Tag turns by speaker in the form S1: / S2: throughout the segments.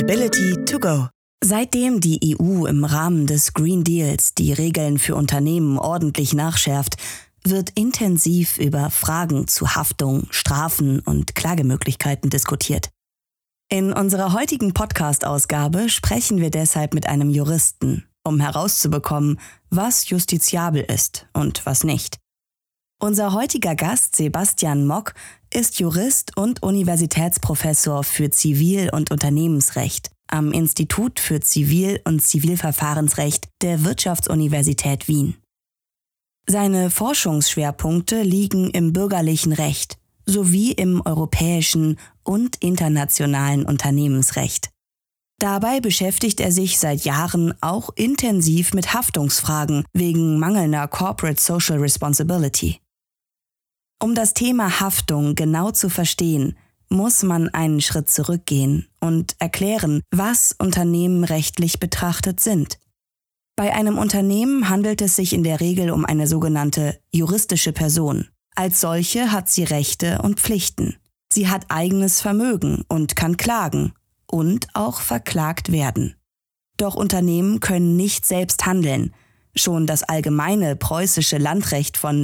S1: Sustainability to go. Seitdem die EU im Rahmen des Green Deals die Regeln für Unternehmen ordentlich nachschärft, wird intensiv über Fragen zu Haftung, Strafen und Klagemöglichkeiten diskutiert. In unserer heutigen Podcast-Ausgabe sprechen wir deshalb mit einem Juristen, um herauszubekommen, was justiziabel ist und was nicht. Unser heutiger Gast, Sebastian Mock, ist Jurist und Universitätsprofessor für Zivil- und Unternehmensrecht am Institut für Zivil- und Zivilverfahrensrecht der Wirtschaftsuniversität Wien. Seine Forschungsschwerpunkte liegen im bürgerlichen Recht sowie im europäischen und internationalen Unternehmensrecht. Dabei beschäftigt er sich seit Jahren auch intensiv mit Haftungsfragen wegen mangelnder Corporate Social Responsibility. Um das Thema Haftung genau zu verstehen, muss man einen Schritt zurückgehen und erklären, was Unternehmen rechtlich betrachtet sind. Bei einem Unternehmen handelt es sich in der Regel um eine sogenannte juristische Person. Als solche hat sie Rechte und Pflichten. Sie hat eigenes Vermögen und kann klagen und auch verklagt werden. Doch Unternehmen können nicht selbst handeln. Schon das allgemeine preußische Landrecht von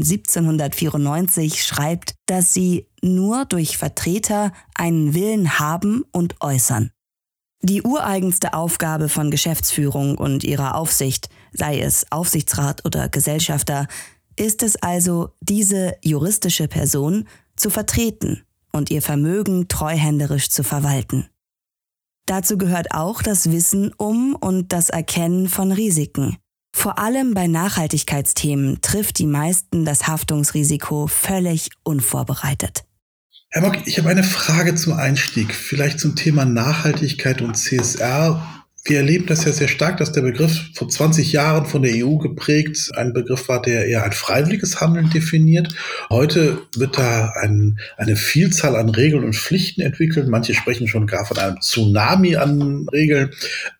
S1: 1794 schreibt, dass sie nur durch Vertreter einen Willen haben und äußern. Die ureigenste Aufgabe von Geschäftsführung und ihrer Aufsicht, sei es Aufsichtsrat oder Gesellschafter, ist es also, diese juristische Person zu vertreten und ihr Vermögen treuhänderisch zu verwalten. Dazu gehört auch das Wissen um und das Erkennen von Risiken. Vor allem bei Nachhaltigkeitsthemen trifft die meisten das Haftungsrisiko völlig unvorbereitet.
S2: Herr Mock, ich habe eine Frage zum Einstieg, vielleicht zum Thema Nachhaltigkeit und CSR. Wir erleben das ja sehr stark, dass der Begriff vor 20 Jahren von der EU geprägt ein Begriff war, der eher ein freiwilliges Handeln definiert. Heute wird da eine Vielzahl an Regeln und Pflichten entwickelt. Manche sprechen schon gar von einem Tsunami an Regeln.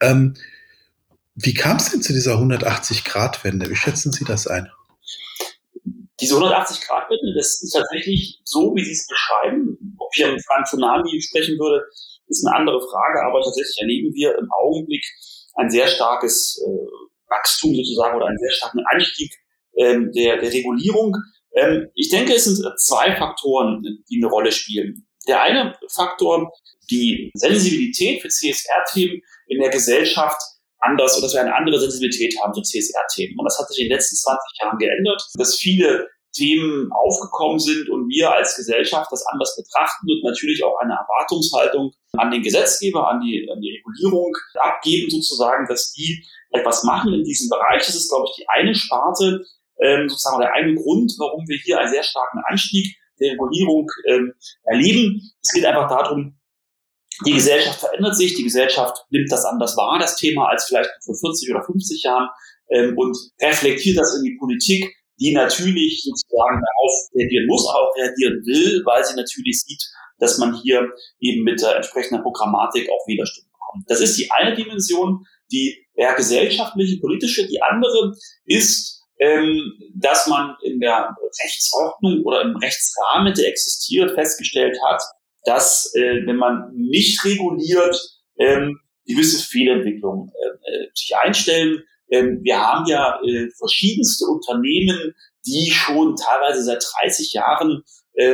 S2: Wie kam es denn zu dieser 180-Grad-Wende? Wie schätzen Sie das ein?
S3: Diese 180-Grad-Wende, das ist tatsächlich so, wie Sie es beschreiben. Ob ich von einem Tsunami sprechen würde, ist eine andere Frage, aber tatsächlich erleben wir im Augenblick ein sehr starkes Wachstum sozusagen oder einen sehr starken Anstieg der Regulierung. Ich denke, es sind zwei Faktoren, die eine Rolle spielen. Der eine Faktor, die Sensibilität für CSR-Themen in der Gesellschaft anders oder dass wir eine andere Sensibilität haben zu CSR-Themen. Und das hat sich in den letzten 20 Jahren geändert, dass viele Themen aufgekommen sind und wir als Gesellschaft das anders betrachten und natürlich auch eine Erwartungshaltung an den Gesetzgeber, an die Regulierung abgeben sozusagen, dass die etwas machen in diesem Bereich. Das ist, glaube ich, die eine Sparte, sozusagen der eine Grund, warum wir hier einen sehr starken Anstieg der Regulierung erleben. Es geht einfach darum, die Gesellschaft verändert sich, die Gesellschaft nimmt das anders wahr, das Thema, als vielleicht vor 40 oder 50 Jahren und reflektiert das in die Politik, die natürlich sozusagen darauf reagieren muss, aber auch reagieren will, weil sie natürlich sieht, dass man hier eben mit entsprechender Programmatik auch Widerstand bekommt. Das ist die eine Dimension, die eher gesellschaftliche, politische. Die andere ist, dass man in der Rechtsordnung oder im Rechtsrahmen, der existiert, festgestellt hat, dass, wenn man nicht reguliert, gewisse Fehlentwicklungen sich einstellen. Wir haben ja verschiedenste Unternehmen, die schon teilweise seit 30 Jahren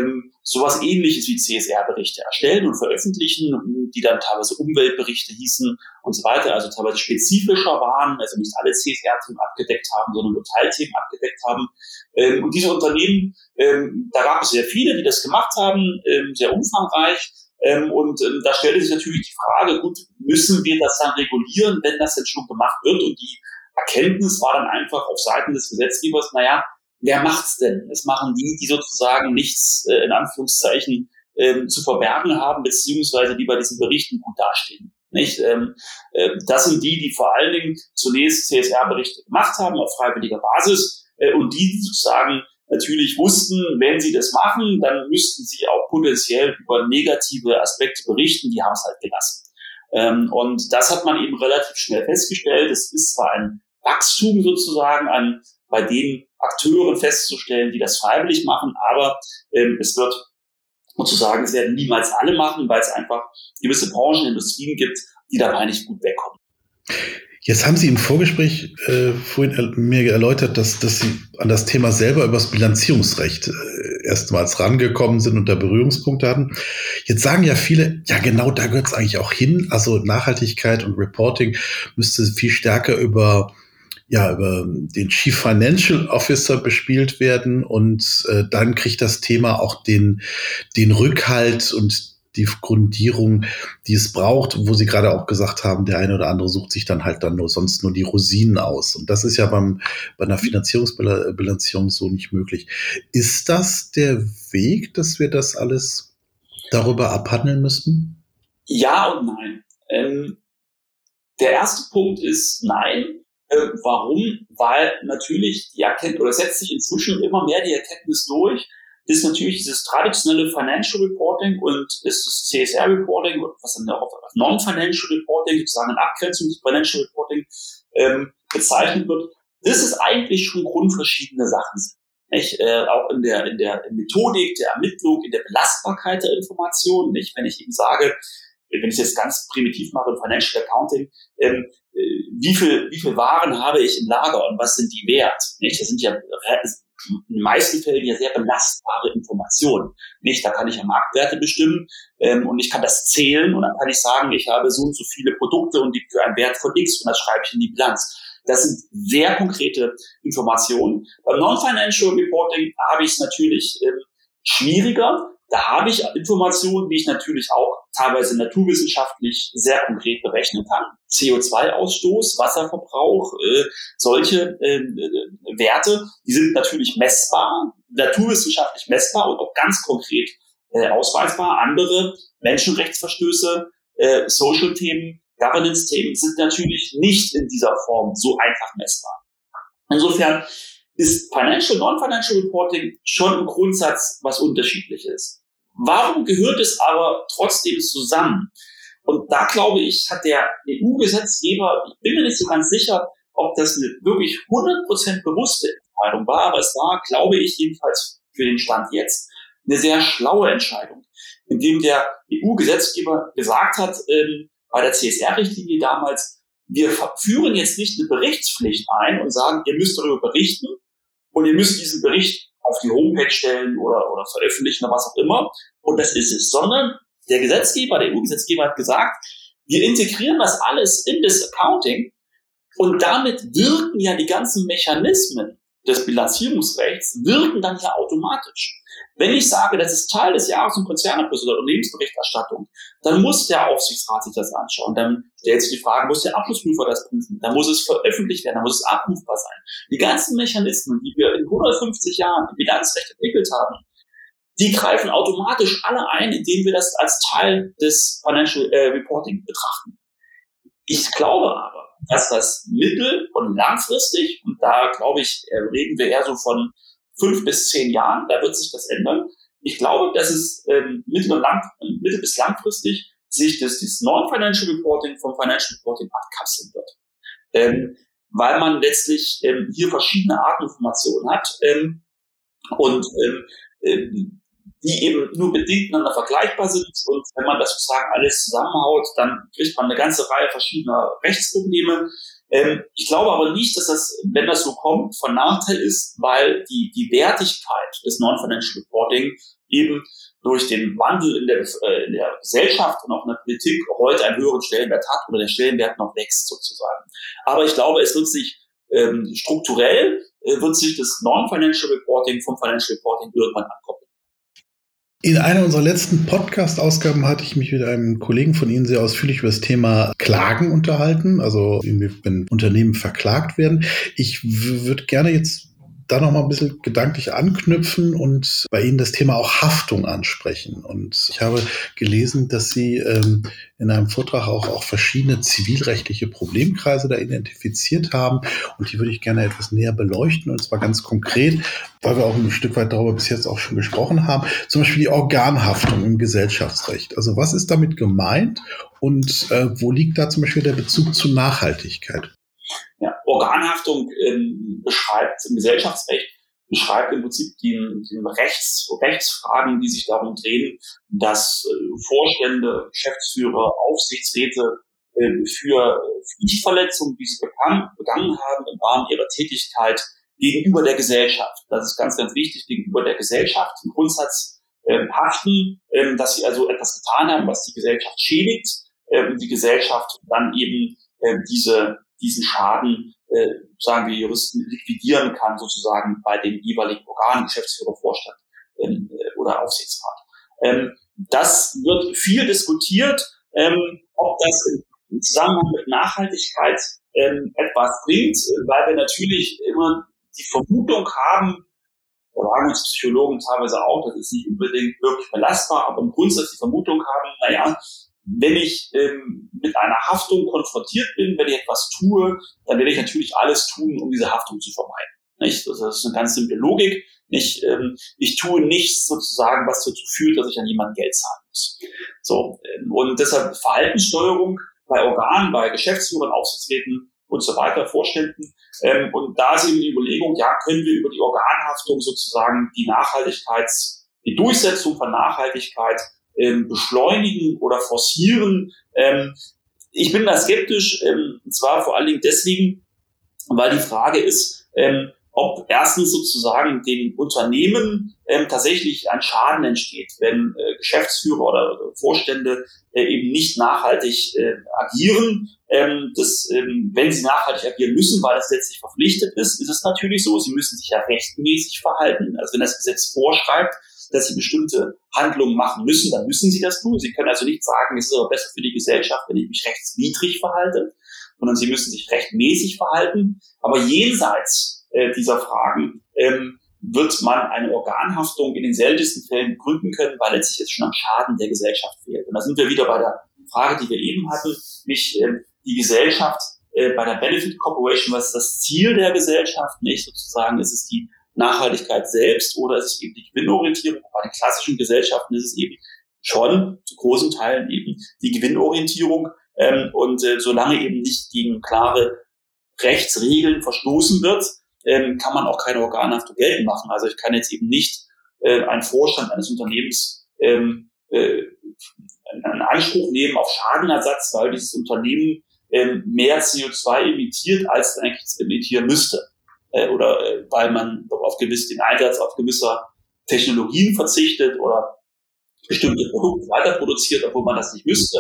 S3: sowas Ähnliches wie CSR-Berichte erstellen und veröffentlichen, die dann teilweise Umweltberichte hießen und so weiter, also teilweise spezifischer waren, also nicht alle CSR-Themen abgedeckt haben, sondern nur Teilthemen abgedeckt haben. Und diese Unternehmen, da gab es sehr viele, die das gemacht haben, sehr umfangreich. Und da stellte sich natürlich die Frage, gut, müssen wir das dann regulieren, wenn das jetzt schon gemacht wird? Und die Erkenntnis war dann einfach auf Seiten des Gesetzgebers, naja, wer macht's denn? Es machen die sozusagen nichts, in Anführungszeichen, zu verbergen haben, beziehungsweise die bei diesen Berichten gut dastehen. Nicht? Das sind die vor allen Dingen zunächst CSR-Berichte gemacht haben auf freiwilliger Basis und die sozusagen natürlich wussten, wenn sie das machen, dann müssten sie auch potenziell über negative Aspekte berichten, die haben es halt gelassen. Und das hat man eben relativ schnell festgestellt. Es ist zwar ein Wachstum sozusagen bei den Akteuren festzustellen, die das freiwillig machen, aber es werden niemals alle machen, weil es einfach gewisse Branchen, Industrien gibt, die dabei nicht gut wegkommen.
S2: Jetzt haben Sie im Vorgespräch vorhin mir erläutert, dass Sie an das Thema selber über das Bilanzierungsrecht erstmals rangekommen sind und da Berührungspunkte hatten. Jetzt sagen ja viele, ja genau, da gehört es eigentlich auch hin. Also Nachhaltigkeit und Reporting müsste viel stärker über den Chief Financial Officer bespielt werden und dann kriegt das Thema auch den Rückhalt und die Grundierung, die es braucht, wo Sie gerade auch gesagt haben, der eine oder andere sucht sich dann halt sonst nur die Rosinen aus. Und das ist ja bei einer Finanzierungsbilanzierung so nicht möglich. Ist das der Weg, dass wir das alles darüber abhandeln müssten?
S3: Ja und nein. Der erste Punkt ist nein. Warum? Weil natürlich die Erkenntnis, oder setzt sich inzwischen immer mehr die Erkenntnis durch, ist natürlich dieses traditionelle Financial Reporting und ist das CSR Reporting, was dann auch als Non-Financial Reporting, sozusagen in Abgrenzung des Financial Reporting bezeichnet wird, dass es eigentlich schon grundverschiedene Sachen sind. Nicht? Auch in der Methodik der Ermittlung, in der Belastbarkeit der Informationen. Nicht? Wenn ich eben sage, wenn ich es jetzt ganz primitiv mache im Financial Accounting, wie viel Waren habe ich im Lager und was sind die wert? Nicht? Das sind ja in den meisten Fällen ja sehr belastbare Informationen. Nicht? Da kann ich ja Marktwerte bestimmen und ich kann das zählen und dann kann ich sagen, ich habe so und so viele Produkte und die für einen Wert von X und das schreibe ich in die Bilanz. Das sind sehr konkrete Informationen. Beim Non-Financial Reporting habe ich es natürlich schwieriger. Da habe ich Informationen, die ich natürlich auch teilweise naturwissenschaftlich sehr konkret berechnen kann. CO2-Ausstoß, Wasserverbrauch, solche Werte, die sind natürlich messbar, naturwissenschaftlich messbar und auch ganz konkret ausweisbar. Andere Menschenrechtsverstöße, Social-Themen, Governance-Themen sind natürlich nicht in dieser Form so einfach messbar. Insofern ist Non-Financial Reporting schon im Grundsatz was Unterschiedliches. Warum gehört es aber trotzdem zusammen? Und da, glaube ich, hat der EU-Gesetzgeber, ich bin mir nicht so ganz sicher, ob das eine wirklich 100% bewusste Entscheidung war, aber es war, glaube ich, jedenfalls für den Stand jetzt, eine sehr schlaue Entscheidung, indem der EU-Gesetzgeber gesagt hat, bei der CSR-Richtlinie damals, wir führen jetzt nicht eine Berichtspflicht ein und sagen, ihr müsst darüber berichten, und ihr müsst diesen Bericht auf die Homepage stellen oder veröffentlichen oder was auch immer. Und das ist es. Sondern der EU-Gesetzgeber hat gesagt, wir integrieren das alles in das Accounting und damit wirken ja die ganzen Mechanismen des Bilanzierungsrechts, wirken dann ja automatisch. Wenn ich sage, das ist Teil des Jahres- und Konzernabschlusses oder Unternehmensberichterstattung, dann muss der Aufsichtsrat sich das anschauen. Dann stellt sich die Frage, muss der Abschlussprüfer das prüfen? Dann muss es veröffentlicht werden, dann muss es abrufbar sein. Die ganzen Mechanismen, die wir in 150 Jahren im Bilanzrecht entwickelt haben, die greifen automatisch alle ein, indem wir das als Teil des Financial Reporting betrachten. Ich glaube aber, dass das mittel- und langfristig, und da glaube ich, reden wir eher so von 5 bis 10 Jahren, da wird sich das ändern. Ich glaube, dass es mittel- bis langfristig sich das Non-Financial Reporting vom Financial Reporting abkapseln wird. Weil man letztlich hier verschiedene Arten Informationen hat und die eben nur bedingt miteinander vergleichbar sind. Und wenn man das sozusagen alles zusammenhaut, dann kriegt man eine ganze Reihe verschiedener Rechtsprobleme. Ich glaube aber nicht, dass das, wenn das so kommt, von Nachteil ist, weil die Wertigkeit des Non-Financial Reporting eben durch den Wandel in der Gesellschaft und auch in der Politik heute einen höheren Stellenwert hat oder der Stellenwert noch wächst sozusagen. Aber ich glaube, es wird sich strukturell wird sich das Non-Financial Reporting vom Financial Reporting irgendwann abkoppeln.
S2: In einer unserer letzten Podcast-Ausgaben hatte ich mich mit einem Kollegen von Ihnen sehr ausführlich über das Thema Klagen unterhalten, also wenn Unternehmen verklagt werden. Ich würde gerne jetzt da noch mal ein bisschen gedanklich anknüpfen und bei Ihnen das Thema auch Haftung ansprechen. Und ich habe gelesen, dass Sie in einem Vortrag auch verschiedene zivilrechtliche Problemkreise da identifiziert haben. Und die würde ich gerne etwas näher beleuchten, und zwar ganz konkret, weil wir auch ein Stück weit darüber bis jetzt auch schon gesprochen haben. Zum Beispiel die Organhaftung im Gesellschaftsrecht. Also was ist damit gemeint und wo liegt da zum Beispiel der Bezug zur Nachhaltigkeit?
S3: Ja, Organhaftung beschreibt im Gesellschaftsrecht, beschreibt im Prinzip die Rechtsfragen, die sich darum drehen, dass Vorstände, Geschäftsführer, Aufsichtsräte für Pflichtverletzungen, die sie begangen haben im Rahmen ihrer Tätigkeit gegenüber der Gesellschaft. Das ist ganz, ganz wichtig, gegenüber der Gesellschaft im Grundsatz haften, dass sie also etwas getan haben, was die Gesellschaft schädigt, die Gesellschaft dann eben diesen Schaden, sagen wir Juristen, liquidieren kann, sozusagen bei dem jeweiligen Organ, Geschäftsführer, Vorstand oder Aufsichtsrat. Das wird viel diskutiert, ob das im Zusammenhang mit Nachhaltigkeit etwas bringt, weil wir natürlich immer die Vermutung haben, da sagen uns Psychologen teilweise auch, das ist nicht unbedingt wirklich belastbar, aber im Grundsatz die Vermutung haben, wenn ich mit einer Haftung konfrontiert bin, wenn ich etwas tue, dann werde ich natürlich alles tun, um diese Haftung zu vermeiden. Nicht? Das ist eine ganz simple Logik. Nicht, ich tue nichts sozusagen, was dazu führt, dass ich an jemanden Geld zahlen muss. So, und deshalb Verhaltenssteuerung bei Organen, bei Geschäftsführern, Aufsichtsräten und so weiter, Vorständen. Und da ist eben die Überlegung, können wir über die Organhaftung sozusagen die Durchsetzung von Nachhaltigkeit beschleunigen oder forcieren. Ich bin da skeptisch, und zwar vor allen Dingen deswegen, weil die Frage ist, ob erstens sozusagen den Unternehmen tatsächlich ein Schaden entsteht, wenn Geschäftsführer oder Vorstände eben nicht nachhaltig agieren. Wenn sie nachhaltig agieren müssen, weil das letztlich verpflichtet ist, ist es natürlich so, sie müssen sich ja rechtmäßig verhalten. Also wenn das Gesetz vorschreibt, dass sie bestimmte Handlungen machen müssen, dann müssen sie das tun. Sie können also nicht sagen, es ist aber besser für die Gesellschaft, wenn ich mich rechtswidrig verhalte, sondern sie müssen sich rechtmäßig verhalten. Aber jenseits dieser Fragen wird man eine Organhaftung in den seltensten Fällen begründen können, weil letztlich jetzt schon am Schaden der Gesellschaft fehlt. Und da sind wir wieder bei der Frage, die wir eben hatten, nicht die Gesellschaft bei der Benefit Corporation, was ist das Ziel der Gesellschaft, nicht sozusagen, ist es die Nachhaltigkeit selbst oder ist es eben die Gewinnorientierung? Bei den klassischen Gesellschaften ist es eben schon zu großen Teilen eben die Gewinnorientierung. Und solange eben nicht gegen klare Rechtsregeln verstoßen wird, kann man auch keine Organhaftung geltend machen. Also ich kann jetzt eben nicht einen Vorstand eines Unternehmens einen Anspruch nehmen auf Schadenersatz, weil dieses Unternehmen mehr CO2 emittiert, als es eigentlich emittieren müsste. Oder weil man den Einsatz auf gewisser Technologien verzichtet oder bestimmte Produkte weiter produziert, obwohl man das nicht müsste.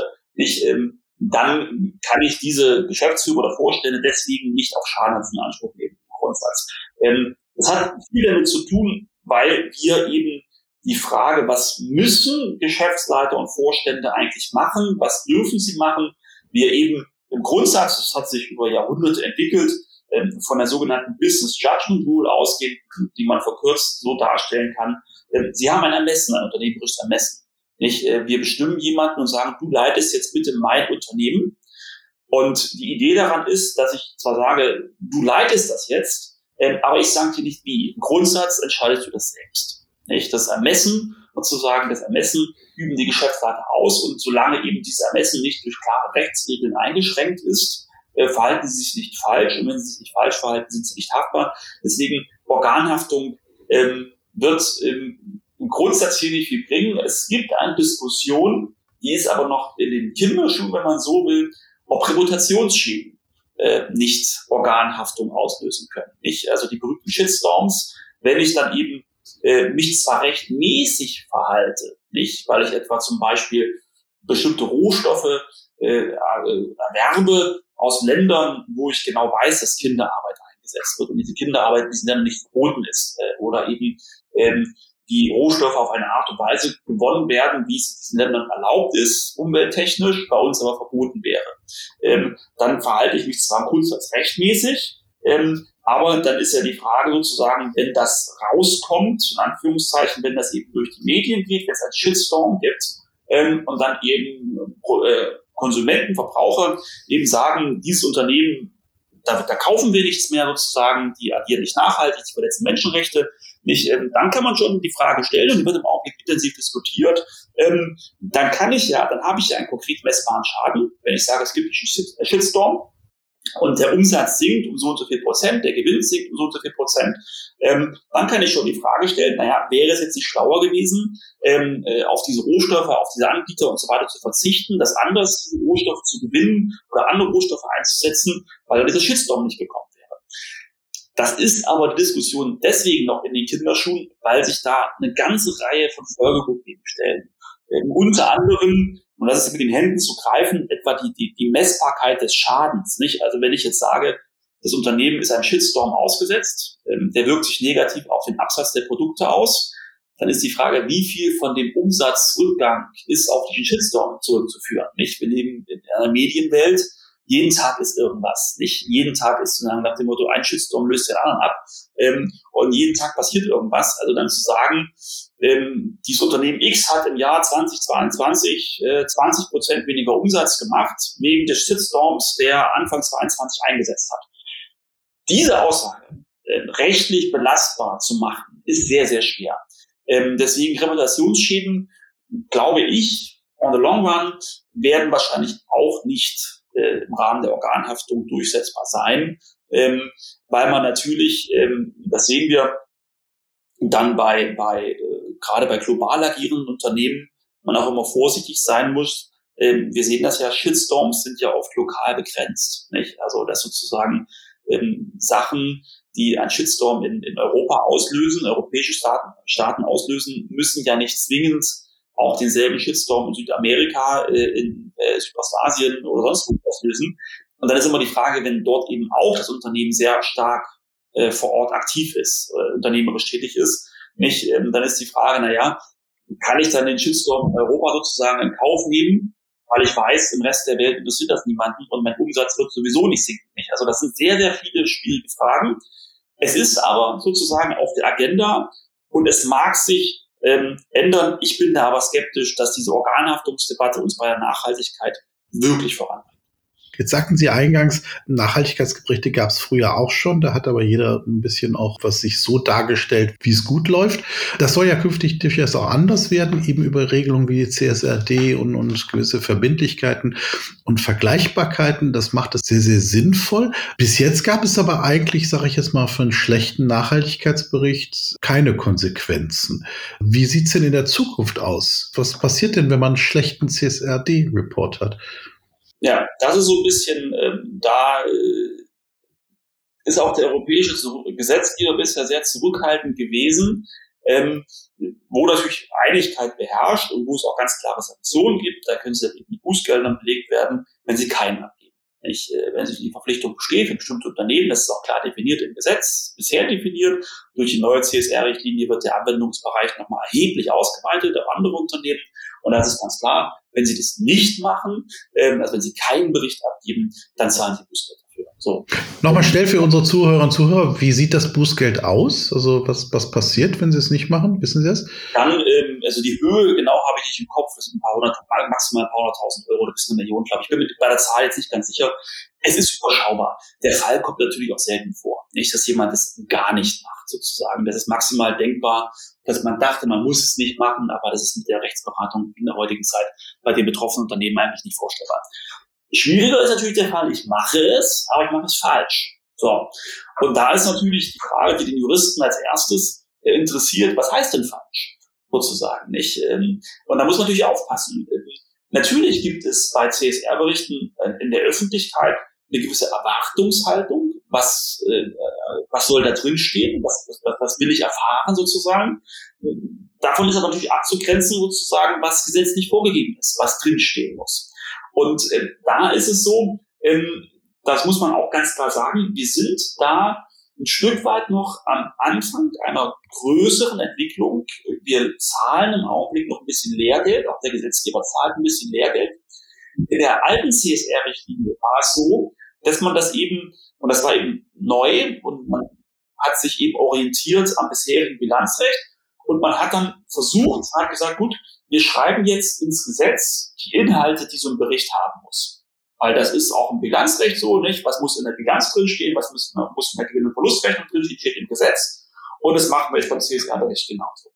S3: Dann kann ich diese Geschäftsführer oder Vorstände deswegen nicht auf Schadenhaftung in Anspruch nehmen. Grundsatz. Das hat viel damit zu tun, weil wir eben die Frage, was müssen Geschäftsleiter und Vorstände eigentlich machen, was dürfen sie machen, wir eben im Grundsatz, das hat sich über Jahrhunderte entwickelt, von der sogenannten Business Judgment Rule ausgehend, die man verkürzt so darstellen kann. Sie haben ein Ermessen, ein unternehmerisches Ermessen. Nicht? Wir bestimmen jemanden und sagen, du leitest jetzt bitte mein Unternehmen. Und die Idee daran ist, dass ich zwar sage, du leitest das jetzt, aber ich sage dir nicht wie. Im Grundsatz entscheidest du das selbst. Nicht? Das Ermessen, sozusagen, das Ermessen üben die Geschäftsleiter aus und solange eben dieses Ermessen nicht durch klare Rechtsregeln eingeschränkt ist, verhalten sie sich nicht falsch und wenn sie sich nicht falsch verhalten, sind sie nicht haftbar. Deswegen Organhaftung wird im Grundsatz hier nicht viel bringen. Es gibt eine Diskussion, die ist aber noch in den Kinderschuhen, wenn man so will, ob Reputationsschäden nicht Organhaftung auslösen können. Nicht? Also die berühmten Shitstorms, wenn ich dann eben mich zwar rechtmäßig verhalte, nicht, weil ich etwa zum Beispiel bestimmte Rohstoffe erwerbe aus Ländern, wo ich genau weiß, dass Kinderarbeit eingesetzt wird und diese Kinderarbeit in diesen Ländern nicht verboten ist oder eben die Rohstoffe auf eine Art und Weise gewonnen werden, wie es in diesen Ländern erlaubt ist, umwelttechnisch, bei uns aber verboten wäre. Dann verhalte ich mich zwar im Grundsatz rechtmäßig, aber dann ist ja die Frage sozusagen, wenn das rauskommt, in Anführungszeichen, wenn das eben durch die Medien geht, wenn es einen Shitstorm gibt und dann eben Konsumenten, Verbraucher eben sagen, dieses Unternehmen, da kaufen wir nichts mehr sozusagen, die agieren nicht nachhaltig, die verletzen Menschenrechte nicht, dann kann man schon die Frage stellen und die wird im Augenblick intensiv diskutiert, dann habe ich ja einen konkret messbaren Schaden, wenn ich sage, es gibt einen Shitstorm, und der Umsatz sinkt um so und so viel Prozent, der Gewinn sinkt um so und so viel Prozent, dann kann ich schon die Frage stellen, wäre es jetzt nicht schlauer gewesen, auf diese Rohstoffe, auf diese Anbieter und so weiter zu verzichten, das anders diese Rohstoffe zu gewinnen oder andere Rohstoffe einzusetzen, weil dann dieser Shitstorm nicht gekommen wäre. Das ist aber die Diskussion deswegen noch in den Kinderschuhen, weil sich da eine ganze Reihe von Folgeproblemen stellen. Unter anderem, und das ist mit den Händen zu greifen, etwa die Messbarkeit des Schadens, nicht? Also wenn ich jetzt sage, das Unternehmen ist einem Shitstorm ausgesetzt, der wirkt sich negativ auf den Absatz der Produkte aus, dann ist die Frage, wie viel von dem Umsatzrückgang ist auf diesen Shitstorm zurückzuführen, nicht? Wir leben in einer Medienwelt, jeden Tag ist irgendwas, nicht? Jeden Tag ist sozusagen nach dem Motto, ein Shitstorm löst den anderen ab, und jeden Tag passiert irgendwas. Also dann zu sagen, dieses Unternehmen X hat im Jahr 2022 20% weniger Umsatz gemacht wegen des Shitstorms, der Anfang 2022 eingesetzt hat. Diese Aussage rechtlich belastbar zu machen, ist sehr, sehr schwer. Deswegen Reputationsschäden, glaube ich, on the long run, werden wahrscheinlich auch nicht im Rahmen der Organhaftung durchsetzbar sein, weil man natürlich, das sehen wir dann gerade bei global agierenden Unternehmen, man auch immer vorsichtig sein muss. Wir sehen das ja, Shitstorms sind ja oft lokal begrenzt, nicht? Also dass sozusagen Sachen, die ein Shitstorm in Europa auslösen, europäische Staaten auslösen, müssen ja nicht zwingend auch denselben Shitstorm in Südamerika, in Südostasien oder sonst wo auslösen. Und dann ist immer die Frage, wenn dort eben auch das Unternehmen sehr stark vor Ort aktiv ist, unternehmerisch tätig ist, nicht, dann ist die Frage, kann ich dann den Shitstorm in Europa sozusagen in Kauf nehmen, weil ich weiß, im Rest der Welt interessiert das niemanden und mein Umsatz wird sowieso nicht sinken. Nicht? Also das sind sehr, sehr viele schwierige Fragen. Es ist aber sozusagen auf der Agenda und es mag sich ändern. Ich bin da aber skeptisch, dass diese Organhaftungsdebatte uns bei der Nachhaltigkeit wirklich voranbringt.
S2: Jetzt sagten Sie eingangs, Nachhaltigkeitsberichte gab es früher auch schon. Da hat aber jeder ein bisschen auch was sich so dargestellt, wie es gut läuft. Das soll ja künftig durchaus auch anders werden, eben über Regelungen wie die CSRD und gewisse Verbindlichkeiten und Vergleichbarkeiten. Das macht es sehr, sehr sinnvoll. Bis jetzt gab es aber eigentlich, sage ich jetzt mal, für einen schlechten Nachhaltigkeitsbericht keine Konsequenzen. Wie sieht's denn in der Zukunft aus? Was passiert denn, wenn man einen schlechten CSRD-Report hat?
S3: Ja, das ist so ein bisschen, da ist auch der europäische Gesetzgeber bisher sehr zurückhaltend gewesen, wo natürlich Einigkeit beherrscht und wo es auch ganz klare Sanktionen gibt. Da können sie mit Bußgeldern belegt werden, wenn sie keinen abgeben. Wenn sich die Verpflichtung besteht für bestimmte Unternehmen, das ist auch klar definiert im Gesetz, bisher definiert. Durch die neue CSR-Richtlinie wird der Anwendungsbereich nochmal erheblich ausgeweitet auf andere Unternehmen. Und das ist ganz klar, wenn sie das nicht machen, also wenn sie keinen Bericht abgeben, dann zahlen sie Bußgeld dafür. So.
S2: Nochmal schnell für unsere Zuhörerinnen und Zuhörer, wie sieht das Bußgeld aus? Also was passiert, wenn sie es nicht machen? Wissen Sie das?
S3: Dann, also die Höhe genau habe ich nicht im Kopf, das sind maximal ein paar hunderttausend Euro oder bis 1 Million, glaube ich. Ich bin mir bei der Zahl jetzt nicht ganz sicher. Es ist überschaubar. Der Fall kommt natürlich auch selten vor. Nicht, dass jemand das gar nicht macht, sozusagen. Das ist maximal denkbar, dass man dachte, man muss es nicht machen, aber das ist mit der Rechtsberatung in der heutigen Zeit bei den betroffenen Unternehmen eigentlich nicht vorstellbar. Schwieriger ist natürlich der Fall, ich mache es, aber ich mache es falsch. So. Und da ist natürlich die Frage, die den Juristen als erstes interessiert, was heißt denn falsch? Sozusagen, nicht? Und da muss man natürlich aufpassen. Natürlich gibt es bei CSR-Berichten in der Öffentlichkeit eine gewisse Erwartungshaltung. Was soll da drin stehen? Was will ich erfahren sozusagen? Davon ist aber natürlich abzugrenzen sozusagen, was gesetzlich vorgegeben ist, was drinstehen muss. Und da ist es so, das muss man auch ganz klar sagen, wir sind da ein Stück weit noch am Anfang einer größeren Entwicklung. Wir zahlen im Augenblick noch ein bisschen Lehrgeld, auch der Gesetzgeber zahlt ein bisschen Lehrgeld. In der alten CSR-Richtlinie war es so, dass man das eben, und das war eben neu, und man hat sich eben orientiert am bisherigen Bilanzrecht, und man hat dann versucht, hat gesagt, gut, wir schreiben jetzt ins Gesetz die Inhalte, die so ein Bericht haben muss. Weil das ist auch im Bilanzrecht so, nicht? Was muss in der Bilanz drinstehen, was muss in der Gewinn- und Verlustrechnung drinstehen, steht im Gesetz. Und das machen wir jetzt beim CSR-Bericht genauso.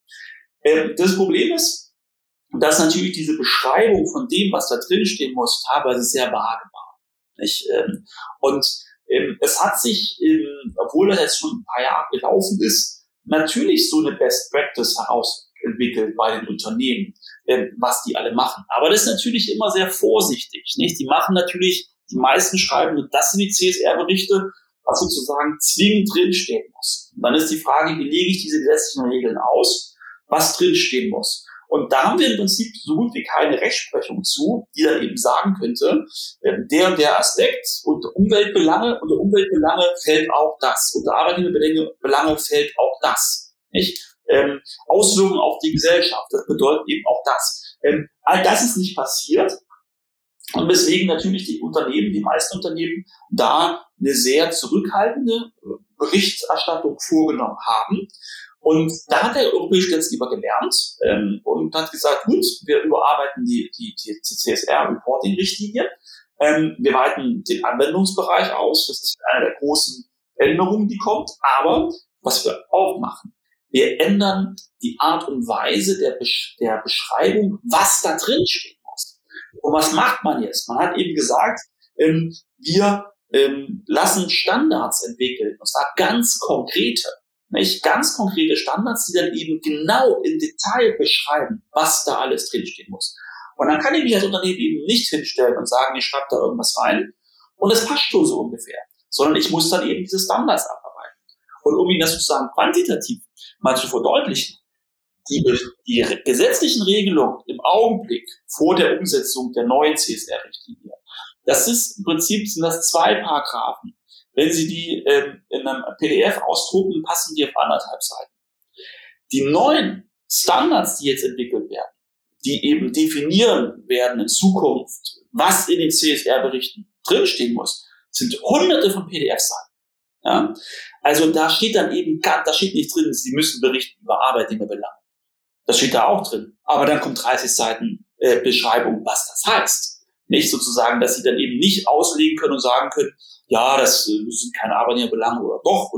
S3: Das Problem ist, dass natürlich diese Beschreibung von dem, was da drinstehen muss, teilweise sehr vage war. Nicht? Und es hat sich, obwohl das jetzt schon ein paar Jahre gelaufen ist, natürlich so eine Best Practice herausentwickelt bei den Unternehmen, was die alle machen. Aber das ist natürlich immer sehr vorsichtig. Nicht? Die meisten schreiben, das sind die CSR-Berichte, was sozusagen zwingend drinstehen muss. Und dann ist die Frage, wie lege ich diese gesetzlichen Regeln aus, was drinstehen muss. Und da haben wir im Prinzip so gut wie keine Rechtsprechung zu, die dann eben sagen könnte, der und der Aspekt unter Umweltbelange fällt auch das, unter Arbeitnehmerbelange fällt auch das. Nicht? Auswirkungen auf die Gesellschaft, das bedeutet eben auch das. All das ist nicht passiert. Und weswegen natürlich die meisten Unternehmen da eine sehr zurückhaltende Berichterstattung vorgenommen haben. Und da hat der europäische Gesetzgeber gelernt und hat gesagt, gut, wir überarbeiten die CSR-Reporting-Richtlinie. Wir weiten den Anwendungsbereich aus. Das ist eine der großen Änderungen, die kommt. Aber was wir auch machen, wir ändern die Art und Weise der Beschreibung, was da drin steht. Und was macht man jetzt? Man hat eben gesagt, wir lassen Standards entwickeln, und zwar ganz konkrete Standards, die dann eben genau im Detail beschreiben, was da alles drinstehen muss. Und dann kann ich mich als Unternehmen eben nicht hinstellen und sagen, ich schreibe da irgendwas rein und es passt schon so ungefähr, sondern ich muss dann eben diese Standards abarbeiten. Und um Ihnen das sozusagen quantitativ mal zu verdeutlichen, die gesetzlichen Regelungen im Augenblick vor der Umsetzung der neuen CSR-Richtlinie, das ist im Prinzip, sind das 2 Paragraphen. Wenn Sie die in einem PDF ausdrucken, passen die auf 1,5 Seiten. Die neuen Standards, die jetzt entwickelt werden, die eben definieren werden in Zukunft, was in den CSR-Berichten drinstehen muss, sind Hunderte von PDF-Seiten. Ja? Also da steht dann eben, da steht nicht drin, Sie müssen berichten über Arbeitnehmerbelange. Das steht da auch drin. Aber dann kommt 30 Seiten Beschreibung, was das heißt. Nicht sozusagen, dass Sie dann eben nicht auslegen können und sagen können, ja, das sind keine Arbeitnehmerbelange oder doch,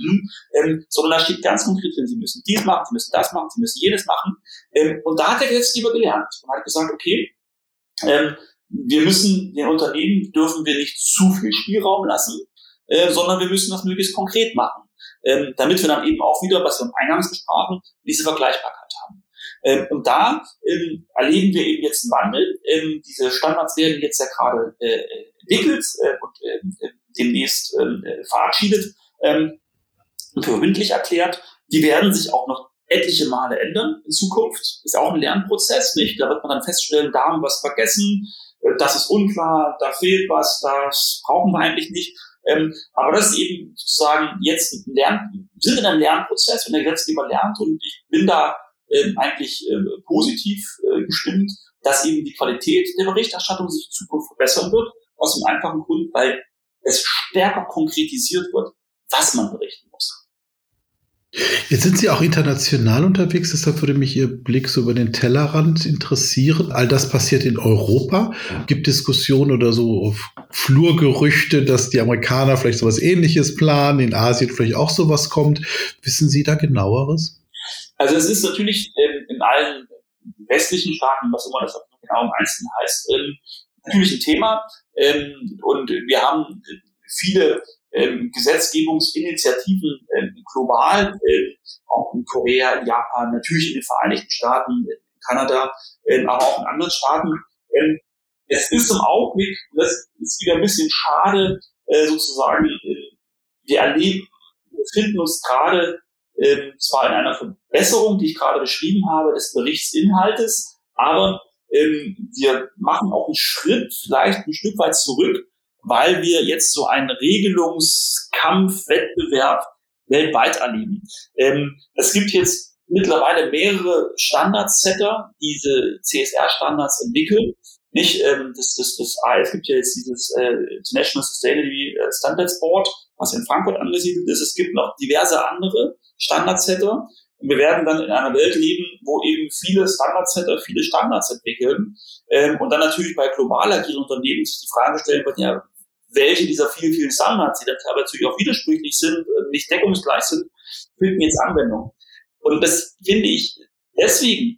S3: sondern da steht ganz konkret drin, Sie müssen dies machen, Sie müssen das machen, Sie müssen jenes machen. Und da hat der Gesetzgeber gelernt und hat gesagt, okay, den Unternehmen dürfen wir nicht zu viel Spielraum lassen, sondern wir müssen das möglichst konkret machen, damit wir dann eben auch wieder, was wir eingangs besprachen, diese Vergleichbarkeit haben. Und da erleben wir eben jetzt einen Wandel. Diese Standards werden jetzt ja gerade entwickelt und demnächst verabschiedet und für verbindlich erklärt. Die werden sich auch noch etliche Male ändern in Zukunft. Ist auch ein Lernprozess, nicht? Da wird man dann feststellen, da haben wir was vergessen, das ist unklar, da fehlt was, das brauchen wir eigentlich nicht. Aber das ist eben sozusagen jetzt sind in einem Lernprozess, wenn der Gesetzgeber lernt, und ich bin da eigentlich positiv gestimmt, dass eben die Qualität der Berichterstattung sich in Zukunft verbessern wird, aus dem einfachen Grund, weil es stärker konkretisiert wird, was man berichten muss.
S2: Jetzt sind Sie auch international unterwegs, deshalb würde mich Ihr Blick so über den Tellerrand interessieren. All das passiert in Europa. Gibt Diskussionen oder so Flurgerüchte, dass die Amerikaner vielleicht sowas Ähnliches planen, in Asien vielleicht auch sowas kommt. Wissen Sie da genaueres?
S3: Also es ist natürlich in allen westlichen Staaten, was immer das genau im Einzelnen heißt, natürlich ein Thema. Und wir haben viele Gesetzgebungsinitiativen global, auch in Korea, in Japan, natürlich in den Vereinigten Staaten, in Kanada, aber auch in anderen Staaten. Es ist im Augenblick, das ist wieder ein bisschen schade, sozusagen, wir befinden uns gerade zwar in einer Verbesserung, die ich gerade beschrieben habe, des Berichtsinhaltes, aber wir machen auch einen Schritt, vielleicht ein Stück weit zurück, weil wir jetzt so einen Regelungskampf, Wettbewerb weltweit erleben. Es gibt jetzt mittlerweile mehrere Standardsetter, diese CSR-Standards entwickeln. Nicht, es gibt ja jetzt dieses International Sustainability Standards Board, was in Frankfurt angesiedelt ist. Es gibt noch diverse andere Standardsetter. Und wir werden dann in einer Welt leben, wo eben viele Standardsetter viele Standards entwickeln. Und dann natürlich bei global agierenden Unternehmen sich die Frage stellen wird, ja, welche dieser vielen, vielen Standards, die dann teilweise natürlich auch widersprüchlich sind, nicht deckungsgleich sind, finden jetzt Anwendung. Und das finde ich deswegen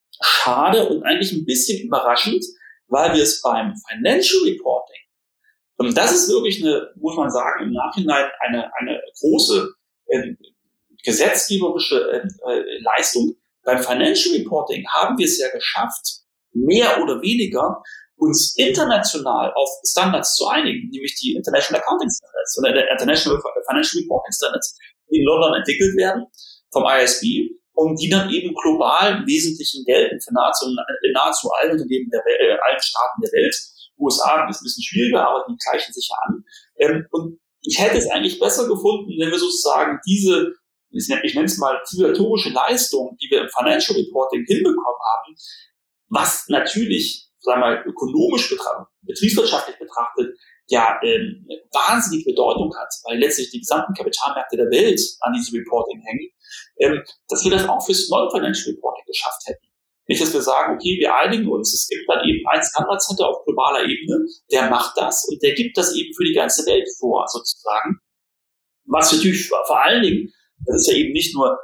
S3: schade und eigentlich ein bisschen überraschend, weil wir es beim Financial Reporting Und das ist wirklich muss man sagen, im Nachhinein eine große gesetzgeberische Leistung. Beim Financial Reporting haben wir es ja geschafft, mehr oder weniger uns international auf Standards zu einigen, nämlich die International Accounting Standards oder der International Financial Reporting Standards, die in London entwickelt werden vom ISB und die dann eben global im Wesentlichen gelten für nahezu allen Unternehmen allen Staaten der Welt. USA ist ein bisschen schwieriger, aber die gleichen sich ja an. Und ich hätte es eigentlich besser gefunden, wenn wir sozusagen diese, ich nenne es mal, zivilisatorische Leistung, die wir im Financial Reporting hinbekommen haben, was natürlich, sagen wir mal, ökonomisch betrachtet, betriebswirtschaftlich betrachtet, ja wahnsinnig Bedeutung hat, weil letztlich die gesamten Kapitalmärkte der Welt an diesem Reporting hängen, dass wir das auch fürs Non-Financial Reporting geschafft hätten. Nicht, dass wir sagen, okay, wir einigen uns, es gibt dann eben einen Standardsetter auf globaler Ebene, der macht das und der gibt das eben für die ganze Welt vor, sozusagen. Was natürlich vor allen Dingen, das ist ja eben nicht nur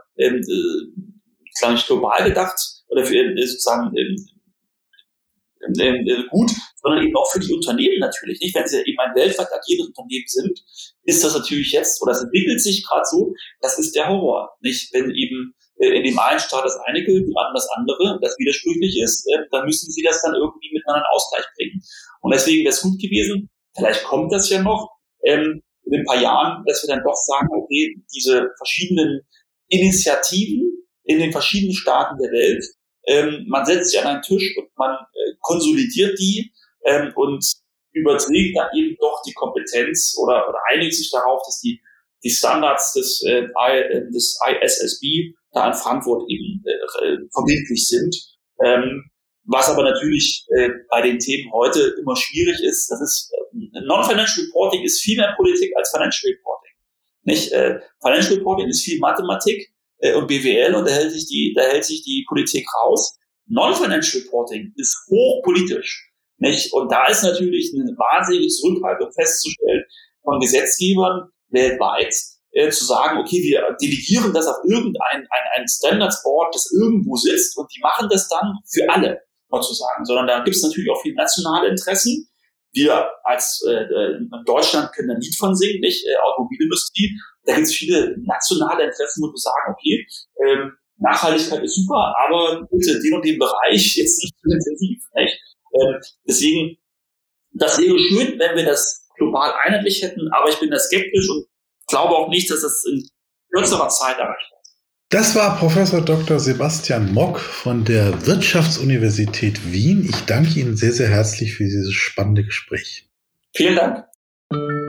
S3: global gedacht oder für, sozusagen gut, sondern eben auch für die Unternehmen natürlich. Nicht, wenn sie eben ein weltweit agierendes Unternehmen sind, ist das natürlich jetzt, oder es entwickelt sich gerade so, das ist der Horror. Nicht, wenn eben in dem einen Staat das eine gilt, im anderen das andere, das widersprüchlich ist, dann müssen sie das dann irgendwie miteinander in Ausgleich bringen. Und deswegen wäre es gut gewesen, vielleicht kommt das ja noch, in ein paar Jahren, dass wir dann doch sagen, okay, diese verschiedenen Initiativen in den verschiedenen Staaten der Welt, man setzt sich an einen Tisch und man konsolidiert die und überträgt dann eben doch die Kompetenz oder einigt sich darauf, dass die Standards des ISSB da in Frankfurt eben verbindlich sind. Was aber natürlich bei den Themen heute immer schwierig ist, das ist Non-Financial Reporting ist viel mehr Politik als Financial Reporting. Nicht? Financial Reporting ist viel Mathematik und BWL und da hält sich die Politik raus. Non-Financial Reporting ist hochpolitisch. Nicht? Und da ist natürlich eine wahnsinnige Zurückhaltung festzustellen von Gesetzgebern weltweit, zu sagen, okay, wir delegieren das auf irgendein Standards Board, das irgendwo sitzt und die machen das dann für alle, sozusagen. Sondern da gibt es natürlich auch viele nationale Interessen. Wir als in Deutschland können da ein Lied von singen, nicht? Automobilindustrie. Da gibt es viele nationale Interessen, wo wir sagen, okay, Nachhaltigkeit ist super, aber bitte den und den Bereich jetzt nicht zu intensiv. Nicht? Deswegen, das wäre schön, wenn wir das global einheitlich hätten, aber ich bin da skeptisch und glaube auch nicht, dass das in kürzerer Zeit erreicht wird.
S2: Das war Professor Dr. Sebastian Mock von der Wirtschaftsuniversität Wien. Ich danke Ihnen sehr, sehr herzlich für dieses spannende Gespräch.
S3: Vielen Dank.